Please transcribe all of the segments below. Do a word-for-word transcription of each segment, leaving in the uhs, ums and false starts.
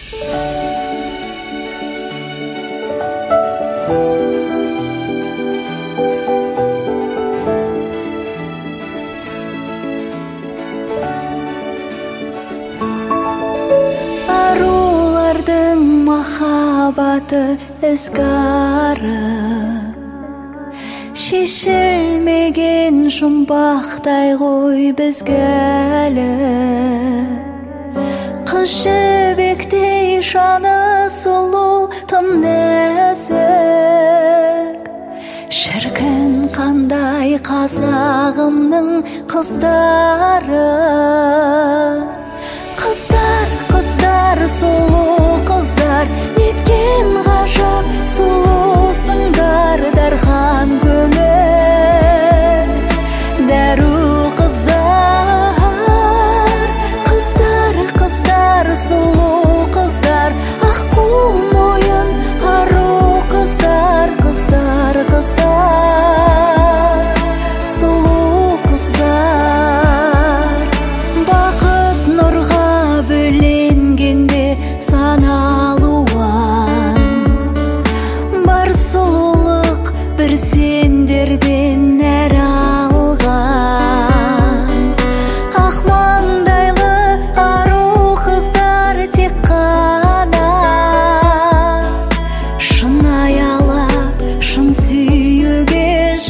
Арулардың махаббаты ізгары, шешілмеген жұмбақтай ғой бізгәлі. Қыз жібектей жаны сұлу тым нәзік, шіркін қандай қазағымның қыздары. Қыздар, қыздар, сұлу қыздар, неткен ғажап сұлусыңдар. Дархан көңіл дәру қыздар, қыздар, қыздар, сұлу қыздар, аққу мойын ару қыздар, қыздар, қыздар, сұлу қыздар. Бақыт нұрға бөленгенде саналуан, бар сұлулық бір сендерден нәр алған. Ақ маңдайлы ару қыздар тек қана шын аялап, шын сүюге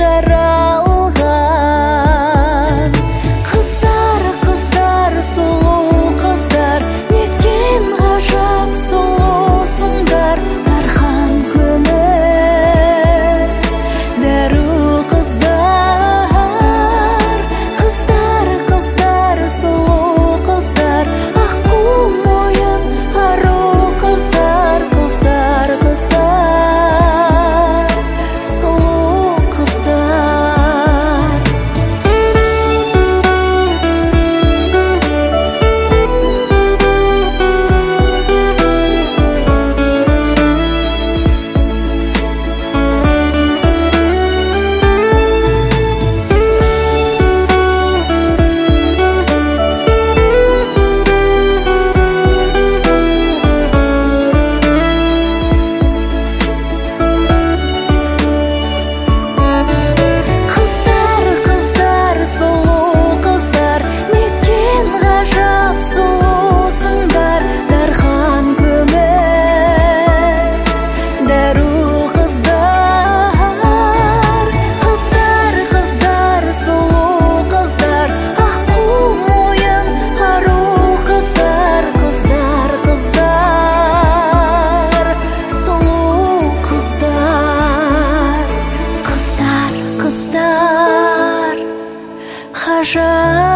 жаралған. Қыздар, қыздар, сұлу қыздар, неткен ғажап сұлусыңдар. Дархан көңіл дәру қыздар, қыздар, қыздар, сұлу қыздар, аққу мойын ару қыздар, қыздар, қыздар, сұлу қыздар. Қыздар, қыздар, сұлу қыздар, неткен ғажап сұлусыңдар. Дархан көңіл дәру қыздар, қыздар, қыздар, сұлу қыздар, аққу мойын ару қыздар, қыздар, қыздар, сұлу қыздар, қыздар, қыздар, ғажап